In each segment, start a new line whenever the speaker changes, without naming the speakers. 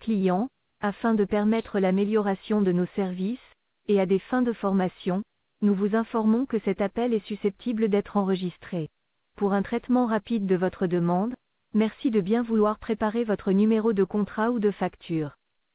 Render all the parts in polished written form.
client, afin de permettre l'amélioration de nos services, et à des fins de formation, nous vous informons que cet appel est susceptible d'être enregistré. Pour un traitement rapide de votre demande, merci de bien vouloir préparer votre numéro de contrat ou de facture.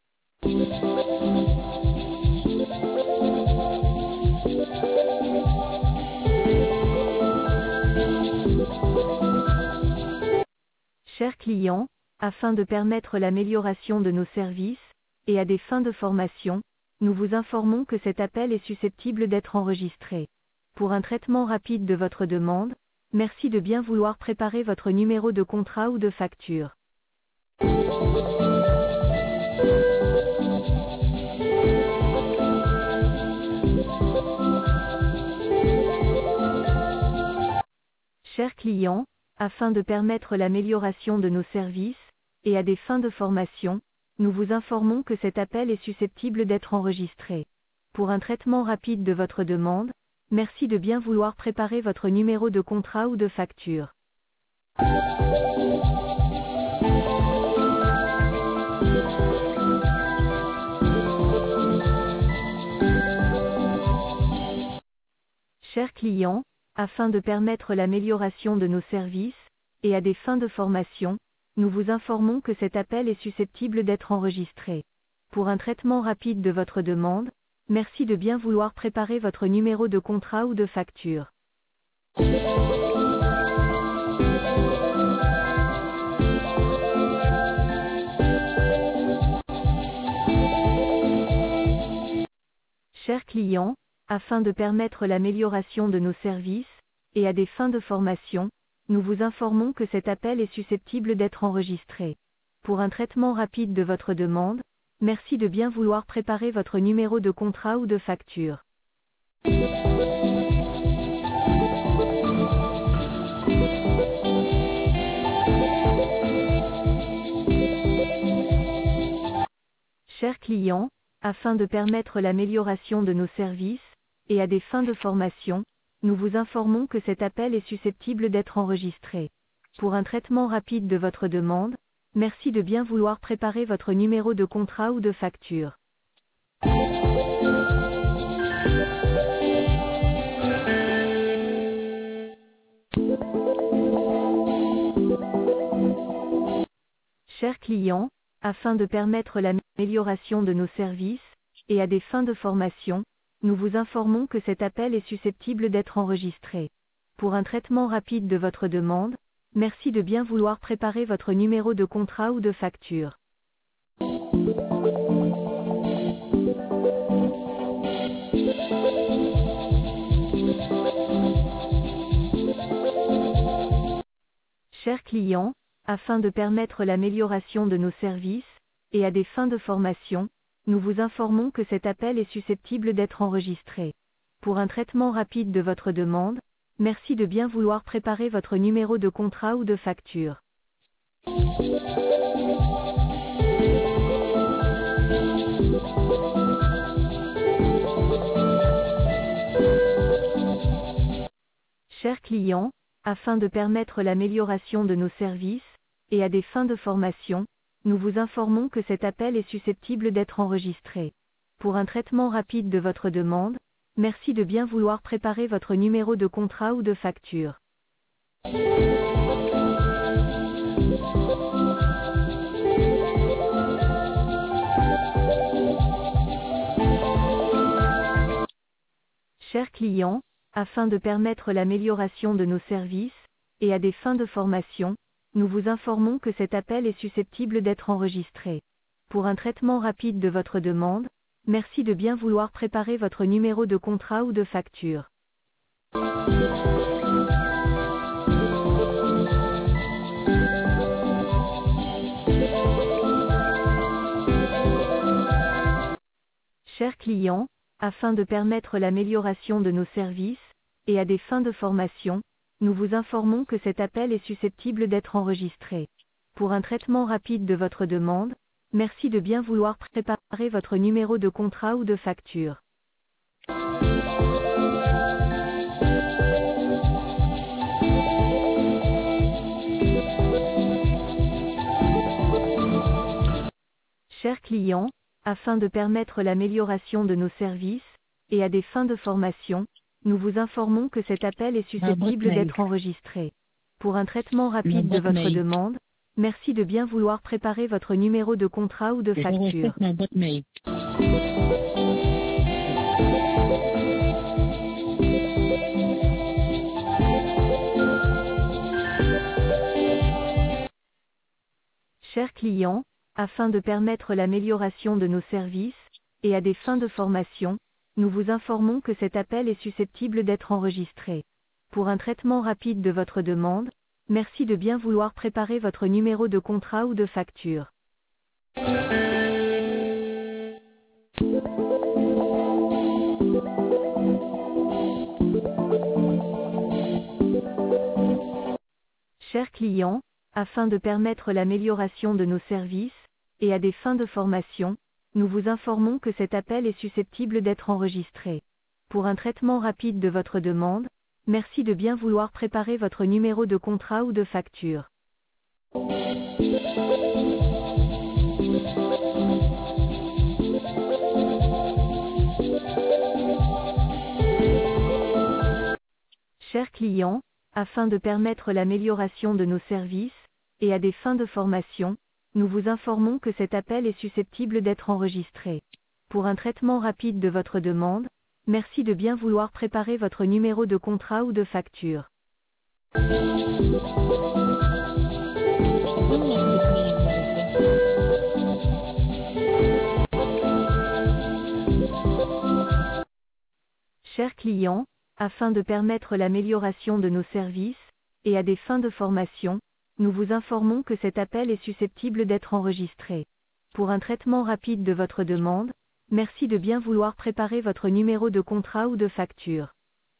Chers clients, afin de permettre l'amélioration de nos services, et à des fins de formation, nous vous informons que cet appel est susceptible d'être enregistré. Pour un traitement rapide de votre demande, merci de bien vouloir préparer votre numéro de contrat ou de facture. Chers clients, afin de permettre l'amélioration de nos services, et à des fins de formation, nous vous informons que cet appel est susceptible d'être enregistré. Pour un traitement rapide de votre demande, merci de bien vouloir préparer votre numéro de contrat ou de facture. Chers clients, afin de permettre l'amélioration de nos services, et à des fins de formation, nous vous informons que cet appel est susceptible d'être enregistré. Pour un traitement rapide de votre demande, merci de bien vouloir préparer votre numéro de contrat ou de facture. Chers clients, afin de permettre l'amélioration de nos services, et à des fins de formation, nous vous informons que cet appel est susceptible d'être enregistré. Pour un traitement rapide de votre demande, merci de bien vouloir préparer votre numéro de contrat ou de facture. Chers clients, afin de permettre l'amélioration de nos services, et à des fins de formation, nous vous informons que cet appel est susceptible d'être enregistré. Pour un traitement rapide de votre demande, merci de bien vouloir préparer votre numéro de contrat ou de facture. Chers clients, afin de permettre l'amélioration de nos services, et à des fins de formation, nous vous informons que cet appel est susceptible d'être enregistré. Pour un traitement rapide de votre demande, merci de bien vouloir préparer votre numéro de contrat ou de facture. Chers clients, afin de permettre l'amélioration de nos services, et à des fins de formation, nous vous informons que cet appel est susceptible d'être enregistré. Pour un traitement rapide de votre demande, merci de bien vouloir préparer votre numéro de contrat ou de facture. Chers clients, afin de permettre l'amélioration de nos services, et à des fins de formation, nous vous informons que cet appel est susceptible d'être enregistré. Pour un traitement rapide de votre demande, merci de bien vouloir préparer votre numéro de contrat ou de facture. Chers clients, afin de permettre l'amélioration de nos services, et à des fins de formation, nous vous informons que cet appel est susceptible d'être enregistré. Pour un traitement rapide de votre demande, merci de bien vouloir préparer votre numéro de contrat ou de facture. Chers clients, afin de permettre l'amélioration de nos services, et à des fins de formation, nous vous informons que cet appel est susceptible d'être enregistré. Pour un traitement rapide de votre demande, merci de bien vouloir préparer votre numéro de contrat ou de facture. Chers client, afin de permettre l'amélioration de nos services, et à des fins de formation, nous vous informons que cet appel est susceptible d'être enregistré. Pour un traitement rapide de votre demande, merci de bien vouloir préparer votre numéro de contrat ou de facture. Chers clients, afin de permettre l'amélioration de nos services, et à des fins de formation, nous vous informons que cet appel est susceptible d'être enregistré. Pour un traitement rapide de votre demande, merci de bien vouloir préparer votre numéro de contrat ou de facture. Chers clients, afin de permettre l'amélioration de nos services, et à des fins de formation, nous vous informons que cet appel est susceptible d'être enregistré. Pour un traitement rapide de votre demande, merci de bien vouloir préparer votre numéro de contrat ou de facture. Chers clients, afin de permettre l'amélioration de nos services, et à des fins de formation, nous vous informons que cet appel est susceptible d'être enregistré. Pour un traitement rapide de votre demande, merci de bien vouloir préparer votre numéro de contrat ou de facture. Chers clients, afin de permettre l'amélioration de nos services, et à des fins de formation, nous vous informons que cet appel est susceptible d'être enregistré. Pour un traitement rapide de votre demande, merci de bien vouloir préparer votre numéro de contrat ou de facture.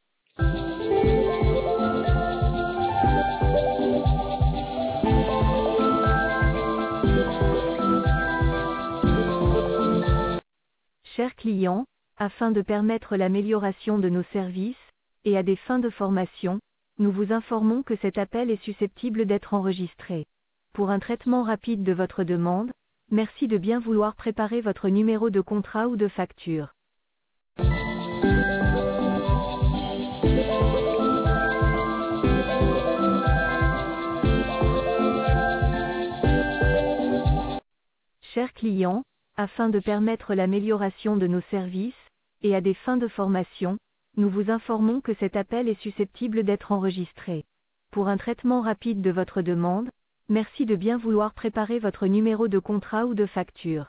Chers clients, afin de permettre l'amélioration de nos services, et à des fins de formation, nous vous informons que cet appel est susceptible d'être enregistré. Pour un traitement rapide de votre demande, merci de bien vouloir préparer votre numéro de contrat ou de facture. Chers clients, afin de permettre l'amélioration de nos services, et à des fins de formation, nous vous informons que cet appel est susceptible d'être enregistré. Pour un traitement rapide de votre demande, merci de bien vouloir préparer votre numéro de contrat ou de facture.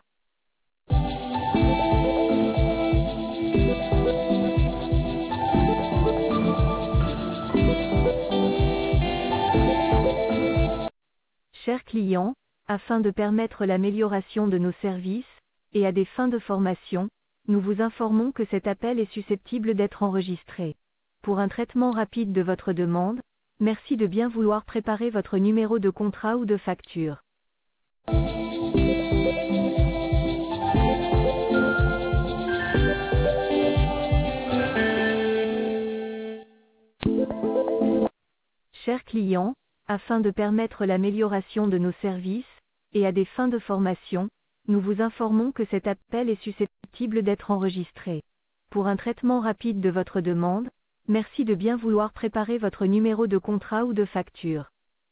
Chers clients, afin de permettre l'amélioration de nos services, et à des fins de formation, nous vous informons que cet appel est susceptible d'être enregistré. Pour un traitement rapide de votre demande, merci de bien vouloir préparer votre numéro de contrat ou de facture. Chers clients, afin de permettre l'amélioration de nos services, et à des fins de formation, nous vous informons que cet appel est susceptible d'être enregistré. Pour un traitement rapide de votre demande, merci de bien vouloir préparer votre numéro de contrat ou de facture.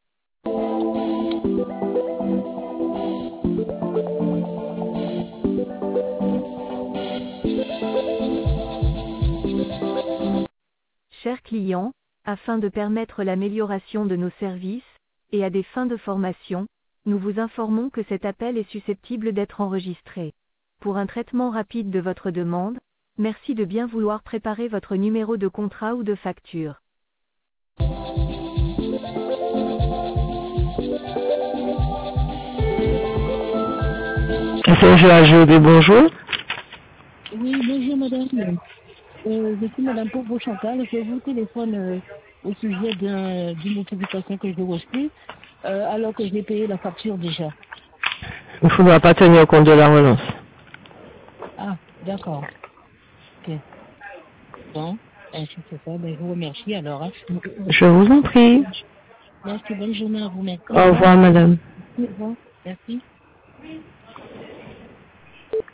Chers clients, afin de permettre l'amélioration de nos services, et à des fins de formation, nous vous informons que cet appel est susceptible d'être enregistré. Pour un traitement rapide de votre demande, merci de bien vouloir préparer votre numéro de contrat ou de facture.
Bonjour.
Oui, bonjour madame. Je suis madame Popo Chantal. Je vous téléphone au sujet d'une notification que j'ai reçue alors que j'ai payé la facture déjà.
Il ne faudra pas tenir compte de la relance.
Ah, d'accord. Ok. Bon, ainsi c'est ça. Ben, je vous remercie alors. Hein.
Je vous en prie.
Merci, bonne journée à vous. Merci.
Au revoir madame.
Au revoir. Merci.